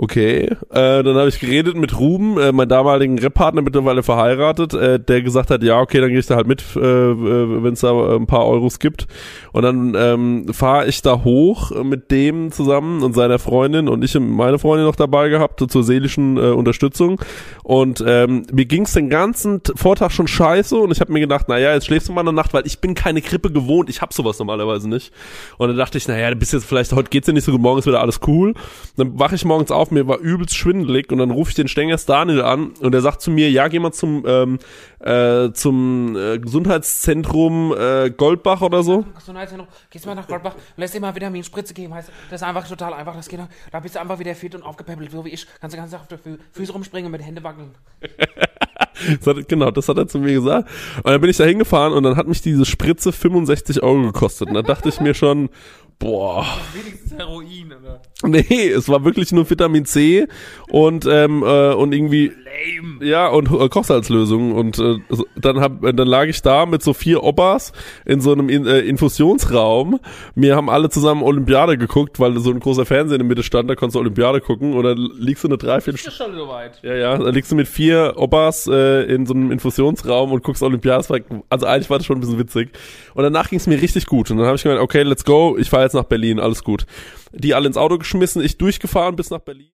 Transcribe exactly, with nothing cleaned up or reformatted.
Okay, äh, dann habe ich geredet mit Ruben, äh, meinem damaligen Rap-Partner, mittlerweile verheiratet, äh, der gesagt hat, ja, okay, dann gehe ich da halt mit, äh, wenn es da ein paar Euros gibt. Und dann ähm, fahre ich da hoch mit dem zusammen und seiner Freundin und ich meine Freundin noch dabei gehabt zur seelischen äh, Unterstützung. Und ähm, mir ging's den ganzen T- Vortag schon scheiße und ich habe mir gedacht, naja, jetzt schläfst du mal eine Nacht, weil ich bin keine Grippe gewohnt, ich hab sowas normalerweise nicht. Und dann dachte ich, naja, du bist jetzt vielleicht, heute geht's dir nicht so gut, morgen ist wieder alles cool. Dann wache ich morgens auf, mir war übelst schwindelig und dann rufe ich den Stengers Daniel an und der sagt zu mir, ja, geh mal zum ähm, äh, zum äh, Gesundheitszentrum äh, Goldbach oder so. Gesundheitszentrum, gehst mal nach Goldbach und lässt dir mal Vitaminspritze geben, heißt, das ist einfach total einfach, das geht, da bist du einfach wieder fit und aufgepäppelt, so wie ich, kannst du ganz auf die Fü- Füße rumspringen und mit Hände wackeln. Das hat, genau, das hat er zu mir gesagt. Und dann bin ich da hingefahren und dann hat mich diese Spritze fünfundsechzig Euro gekostet und da dachte ich mir schon, boah. Wenigstens Heroin, oder? Nee, es war wirklich nur Vitamin C und ähm, äh, und irgendwie Lame. ja und äh, Kochsalzlösung und äh, so- dann hab äh, dann lag ich da mit so vier Opas in so einem in, äh, Infusionsraum. Wir haben alle zusammen Olympiade geguckt, weil so ein großer Fernseher in der Mitte stand, da konntest du Olympiade gucken und dann liegst du eine dreiviertel Ist das schon soweit? ja, ja, da liegst du mit vier Opas äh, in so einem Infusionsraum und guckst Olympiade. Das war, also eigentlich war das schon ein bisschen witzig. Und danach ging es mir richtig gut. Und dann habe ich gemeint, okay, let's go, ich fahre jetzt nach Berlin, alles gut. Die alle ins Auto geschmissen, ich durchgefahren bis nach Berlin.